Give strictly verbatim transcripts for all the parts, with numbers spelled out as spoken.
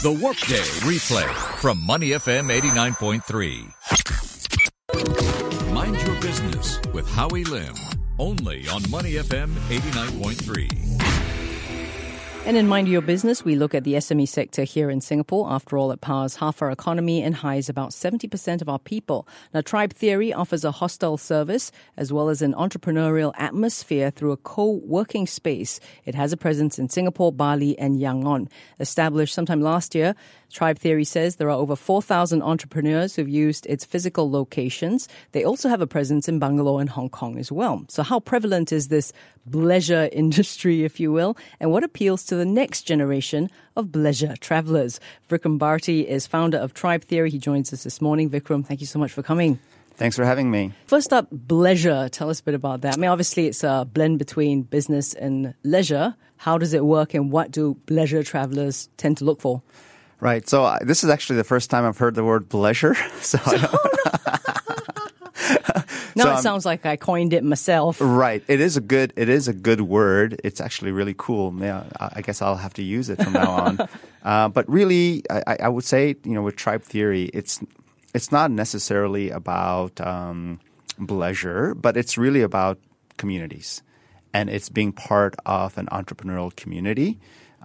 The Workday Replay from Money F M eighty-nine point three. Mind Your Business with Howie Lim. Only on Money F M eighty-nine point three. And in Mind Your Business, we look at the S M E sector here in Singapore. After all, it powers half our economy and hires about seventy percent of our people. Now, Tribe Theory offers a hostel service as well as an entrepreneurial atmosphere through a co-working space. It has a presence in Singapore, Bali and Yangon. Established sometime last year, Tribe Theory says there are over four thousand entrepreneurs who've used its physical locations. They also have a presence in Bangalore and Hong Kong as well. So how prevalent is this bleisure industry, if you will, and what appeals to the next generation of bleisure travelers? Vikram Bharti is founder of Tribe Theory. He joins us this morning. Vikram, thank you so much for coming. Thanks for having me. First up, bleisure. Tell us a bit about that. I mean, obviously, it's a blend between business and leisure. How does it work and what do bleisure travelers tend to look for? Right. So uh, this is actually the first time I've heard the word bleisure. So I don't Now so, it um, sounds like I coined it myself. Right. It is a good. It is a good word. It's actually really cool. Yeah, I guess I'll have to use it from now on. uh, but really, I, I would say, you know, with Tribe Theory, it's it's not necessarily about um, bleisure, but it's really about communities, and it's being part of an entrepreneurial community.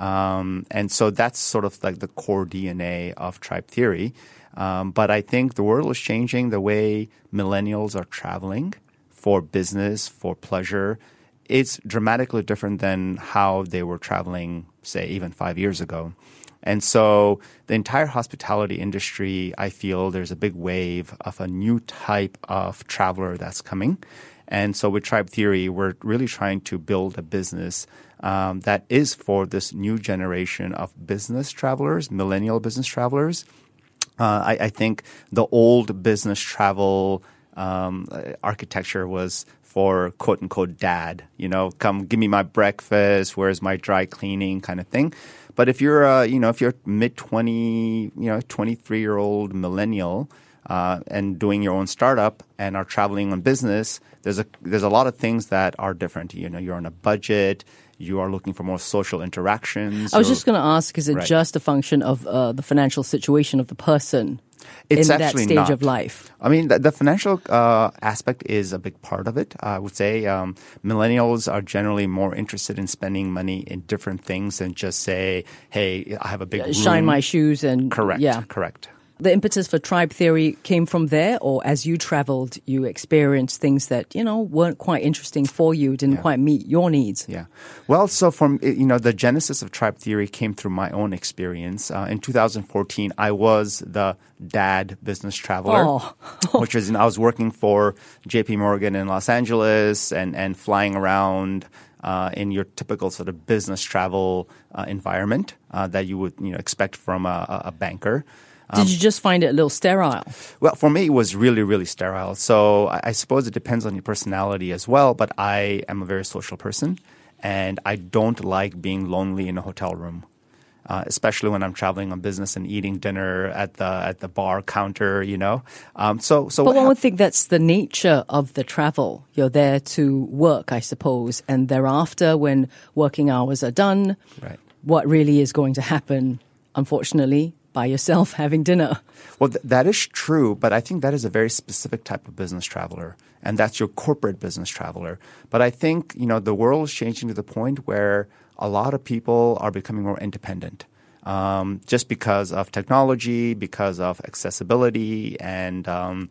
Um, and so that's sort of like the core D N A of Tribe Theory. Um, but I think the world is changing. The way millennials are traveling for business, for pleasure, it's dramatically different than how they were traveling, say, even five years ago. And so the entire hospitality industry, I feel there's a big wave of a new type of traveler that's coming. And so with Tribe Theory, we're really trying to build a business um, that is for this new generation of business travelers, millennial business travelers. Uh, I, I think the old business travel um, architecture was for quote unquote dad, you know, come give me my breakfast, where's my dry cleaning kind of thing. But if you're, uh, you know, if you're mid twenty, you know, twenty-three year old millennial uh, and doing your own startup and are traveling on business, there's a there's a lot of things that are different. You know, you're on a budget. You are looking for more social interactions. I was or, just going to ask, is it right. just a function of uh, the financial situation of the person it's in that actually stage not. of life? I mean, the, the financial uh, aspect is a big part of it. I would say um, millennials are generally more interested in spending money in different things than just say, hey, I have a big room. Shine my shoes and... Correct, yeah. correct. The impetus for Tribe Theory came from there, or as you traveled, you experienced things that, you know, weren't quite interesting for you, didn't Yeah. quite meet your needs? Yeah. Well, so from, you know, the genesis of Tribe Theory came through my own experience. Uh, in two thousand fourteen, I was the dad business traveler, Oh. which is, you know, I was working for J P Morgan in Los Angeles and, and flying around uh, in your typical sort of business travel uh, environment uh, that you would, you know, expect from a, a banker. Did you just find it a little sterile? Well, for me, it was really, really sterile. So I, I suppose it depends on your personality as well. But I am a very social person, and I don't like being lonely in a hotel room, uh, especially when I'm traveling on business and eating dinner at the at the bar counter. You know, um, so so. But one hap- would think that's the nature of the travel. You're there to work, I suppose, and thereafter, when working hours are done, Right. what really is going to happen, unfortunately, by yourself having dinner? Well, th- that is true, but I think that is a very specific type of business traveler, and that's your corporate business traveler. But I think, you know, the world is changing to the point where a lot of people are becoming more independent um, just because of technology, because of accessibility, and um,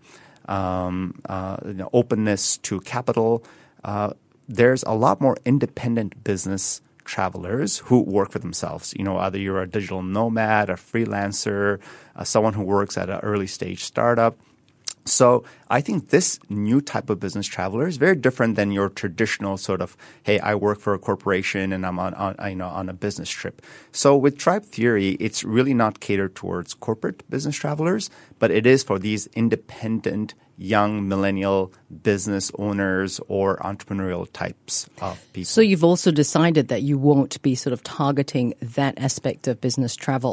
um, uh, you know, openness to capital. Uh, there's a lot more independent business travelers who work for themselves. You know, either you're a digital nomad, a freelancer, uh, someone who works at an early stage startup. So I think this new type of business traveler is very different than your traditional sort of, hey, I work for a corporation and I'm on, on you know on a business trip. So with Tribe Theory, it's really not catered towards corporate business travelers, but it is for these independent young millennial business owners or entrepreneurial types of people. So you've also decided that you won't be sort of targeting that aspect of business travel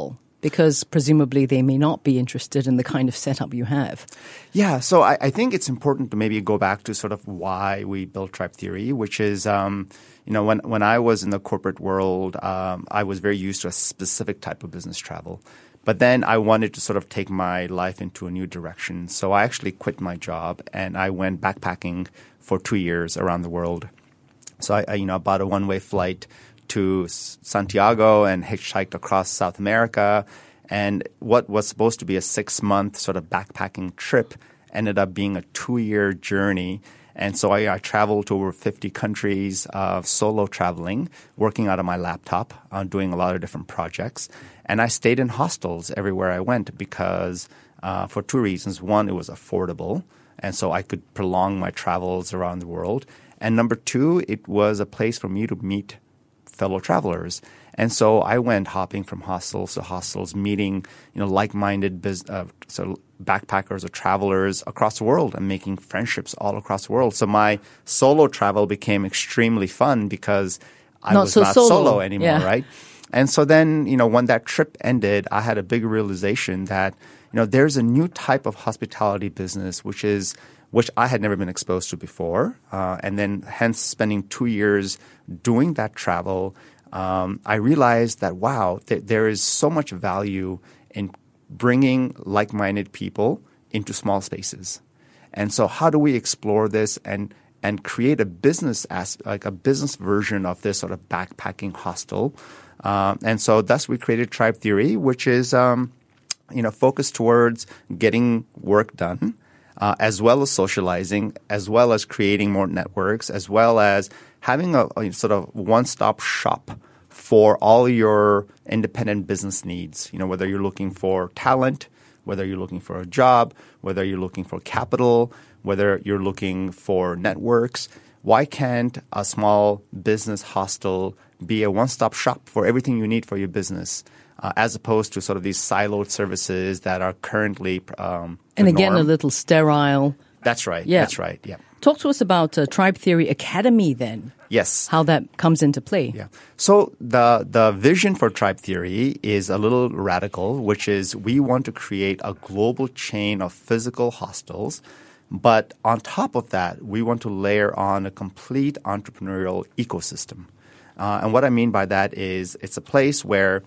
Because presumably they may not be interested in the kind of setup you have. Yeah, so I, I think it's important to maybe go back to sort of why we built Tribe Theory, which is, um, you know, when, when I was in the corporate world, um, I was very used to a specific type of business travel. But then I wanted to sort of take my life into a new direction. So I actually quit my job and I went backpacking for two years around the world. So I, I you know, bought a one-way flight to Santiago and hitchhiked across South America. And what was supposed to be a six-month sort of backpacking trip ended up being a two-year journey. And so I, I traveled to over fifty countries, uh, solo traveling, working out of my laptop, uh, doing a lot of different projects. And I stayed in hostels everywhere I went because uh, for two reasons. One, it was affordable, and so I could prolong my travels around the world. And number two, it was a place for me to meet fellow travelers. And so I went hopping from hostels to hostels, meeting, you know, like-minded biz, uh, sort of backpackers or travelers across the world and making friendships all across the world. So my solo travel became extremely fun because I not was so not solo, solo anymore, yeah. right? And so then, you know, when that trip ended, I had a big realization that, you know, there's a new type of hospitality business, which is which I had never been exposed to before. Uh, and then hence spending two years doing that travel, um, I realized that, wow, th- there is so much value in bringing like-minded people into small spaces. And so how do we explore this and and create a business as like a business version of this sort of backpacking hostel? Um, and so thus we created Tribe Theory, which is um, you know focused towards getting work done, uh, as well as socializing, as well as creating more networks, as well as having a, a sort of one-stop shop for all your independent business needs. You know, whether you're looking for talent, whether you're looking for a job, whether you're looking for capital, whether you're looking for networks. Why can't a small business hostel be a one-stop shop for everything you need for your business, uh, as opposed to sort of these siloed services that are currently um, and the again norm. a little sterile. That's right. Yeah. That's right. Yeah. Talk to us about uh, Tribe Theory Academy then. Yes. How that comes into play. Yeah. So the the vision for Tribe Theory is a little radical, which is we want to create a global chain of physical hostels. But on top of that, we want to layer on a complete entrepreneurial ecosystem. Uh, and what I mean by that is it's a place where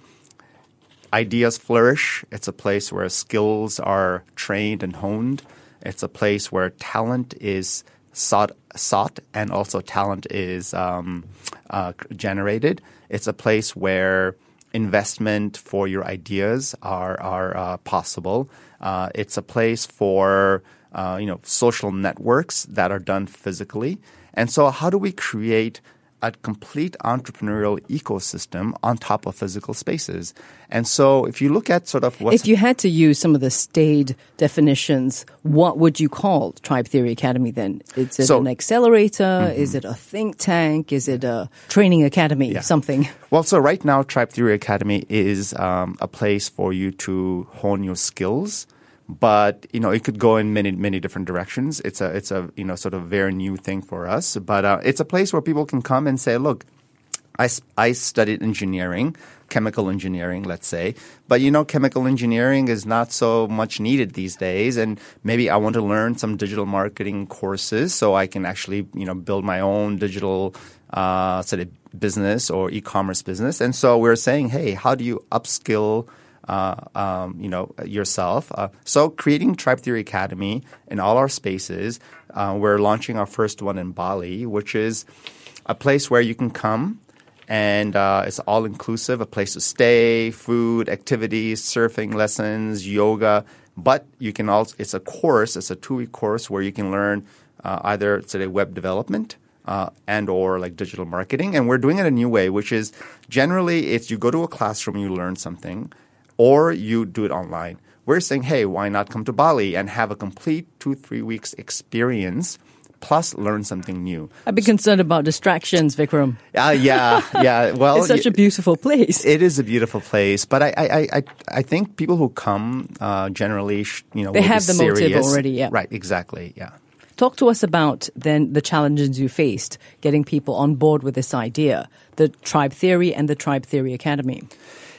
ideas flourish. It's a place where skills are trained and honed. It's a place where talent is sought, sought and also talent is um, uh, generated. It's a place where investment for your ideas are, are uh, possible. Uh, it's a place for Uh, you know, social networks that are done physically. And so how do we create a complete entrepreneurial ecosystem on top of physical spaces? And so if you look at sort of what's... If you had to use some of the staid definitions, what would you call Tribe Theory Academy then? Is it So- an accelerator? Mm-hmm. Is it a think tank? Is it a training academy? Yeah. Something? Well, so right now, Tribe Theory Academy is um, a place for you to hone your skills. But, you know, it could go in many, many different directions. It's a, it's a, you know, sort of very new thing for us. But uh, it's a place where people can come and say, look, I, I studied engineering, chemical engineering, let's say. But, you know, chemical engineering is not so much needed these days. And maybe I want to learn some digital marketing courses so I can actually, you know, build my own digital uh, sort of business or e-commerce business. And so we're saying, hey, how do you upskill Uh, um, you know, yourself. Uh, so creating Tribe Theory Academy in all our spaces. Uh, we're launching our first one in Bali, which is a place where you can come and uh, it's all inclusive, a place to stay, food, activities, surfing lessons, yoga. But you can also, it's a course, it's a two-week course where you can learn uh, either today web development, Uh, and or like digital marketing. And we're doing it a new way, which is generally it's you go to a classroom, you learn something, or you do it online. We're saying, hey, why not come to Bali and have a complete two, three weeks experience plus learn something new? I'd be concerned about distractions, Vikram. Uh, yeah, yeah. Well, It's such a beautiful place. It is a beautiful place, but I, I, I, I think people who come uh, generally, sh- you know, They will have be the motive serious. already, yeah. Right, exactly, yeah. Talk to us about then the challenges you faced getting people on board with this idea, the Tribe Theory and the Tribe Theory Academy.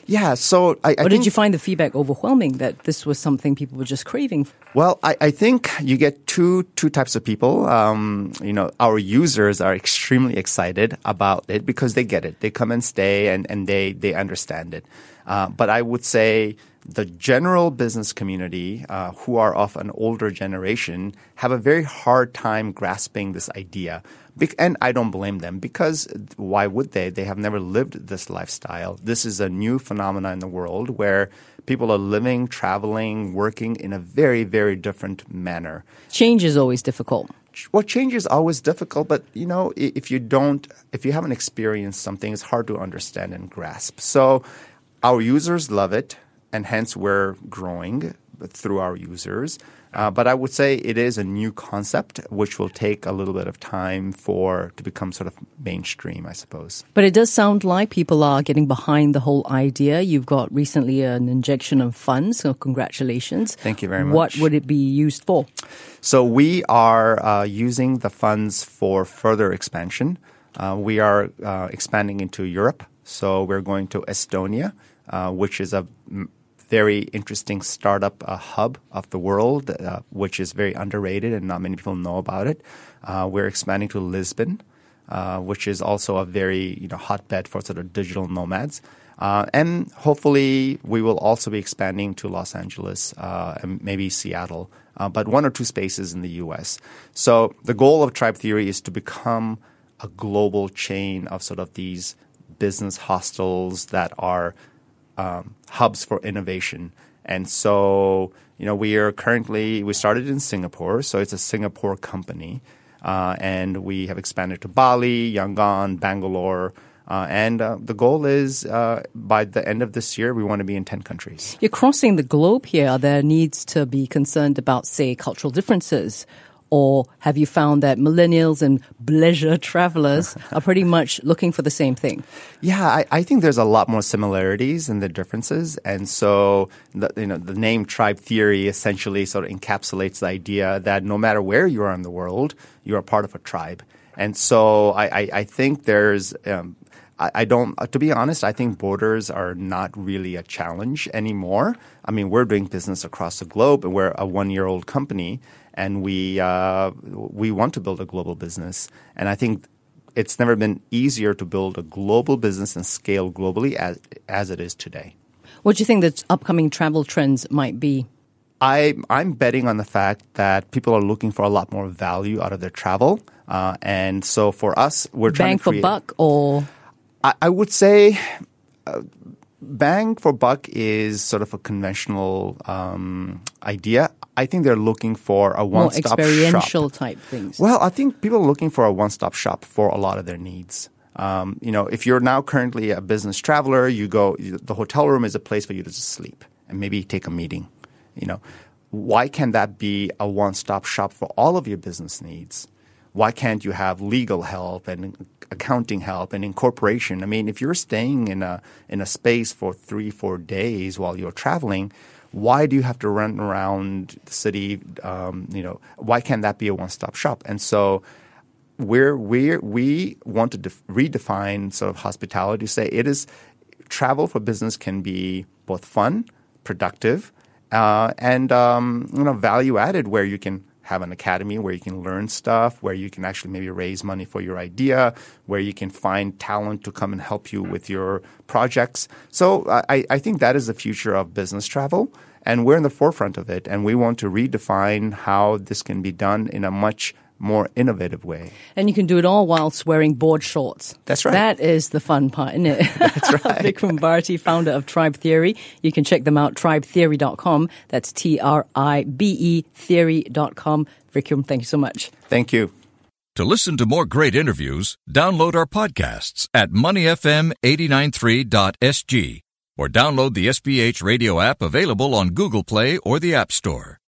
Yeah, so I, I or think... did you find the feedback overwhelming that this was something people were just craving? Well, I, I think you get two two types of people. Um, you know, our users are extremely excited about it because they get it. They come and stay and, and they, they understand it. Uh, but I would say the general business community, uh, who are of an older generation, have a very hard time grasping this idea. Be- and I don't blame them because why would they? They have never lived this lifestyle. This is a new phenomenon in the world where people are living, traveling, working in a very, very different manner. Change is always difficult. Well, change is always difficult, but you know, if you don't, if you haven't experienced something, it's hard to understand and grasp. So our users love it, and hence we're growing through our users. Uh, but I would say it is a new concept, which will take a little bit of time for to become sort of mainstream, I suppose. But it does sound like people are getting behind the whole idea. You've got recently an injection of funds, so congratulations. Thank you very much. What would it be used for? So we are uh, using the funds for further expansion. Uh, we are uh, expanding into Europe. So we're going to Estonia, uh, which is a m- very interesting startup uh, hub of the world, uh, which is very underrated and not many people know about it. Uh, we're expanding to Lisbon, uh, which is also a very you know hotbed for sort of digital nomads. Uh, and hopefully we will also be expanding to Los Angeles uh, and maybe Seattle, uh, but one or two spaces in the U S. So the goal of Tribe Theory is to become a global chain of sort of these business hostels that are um, hubs for innovation. And so, you know, we are currently, we started in Singapore, so it's a Singapore company. Uh, and we have expanded to Bali, Yangon, Bangalore. Uh, and uh, the goal is uh, by the end of this year, we want to be in ten countries. You're crossing the globe here. Are there needs to be concerned about, say, cultural differences? Or have you found that millennials and leisure travelers are pretty much looking for the same thing? Yeah, I, I think there's a lot more similarities than the differences. And so the, you know, the name Tribe Theory essentially sort of encapsulates the idea that no matter where you are in the world, you are part of a tribe. And so I, I, I think there's um, I, I don't – to be honest, I think borders are not really a challenge anymore. I mean, we're doing business across the globe, and we're a one-year-old company. And we uh, we want to build a global business. And I think it's never been easier to build a global business and scale globally as as it is today. What do you think the upcoming travel trends might be? I, I'm betting on the fact that people are looking for a lot more value out of their travel. Uh, and so for us, we're trying Bang to create— for buck or? I, I would say uh, bang for buck is sort of a conventional um, idea. I think they're looking for a one-stop more experiential shop. type things. Well, I think people are looking for a one-stop shop for a lot of their needs. Um, you know, if you're now currently a business traveler, you go, the hotel room is a place for you to just sleep and maybe take a meeting. You know, why can't that be a one-stop shop for all of your business needs? Why can't you have legal help and accounting help and incorporation? I mean, if you're staying in a in a space for three, four days while you're traveling, why do you have to run around the city? Um, you know, why can't that be a one-stop shop? And so we're, we're, we want to def- redefine sort of hospitality to say it is travel for business can be both fun, productive, uh, and um, you know, value-added where you can have an academy where you can learn stuff, where you can actually maybe raise money for your idea, where you can find talent to come and help you with your projects. So I, I think that is the future of business travel, and we're in the forefront of it, and we want to redefine how this can be done in a much more innovative way. And you can do it all whilst wearing board shorts. That's right. That is the fun part, isn't it? That's right. Vikram Bharti, founder of Tribe Theory. You can check them out, tribe theory dot com. That's T R I B E theory dot com. Vikram, thank you so much. Thank you. To listen to more great interviews, download our podcasts at money f m eight nine three dot s g or download the S B H radio app available on Google Play or the App Store.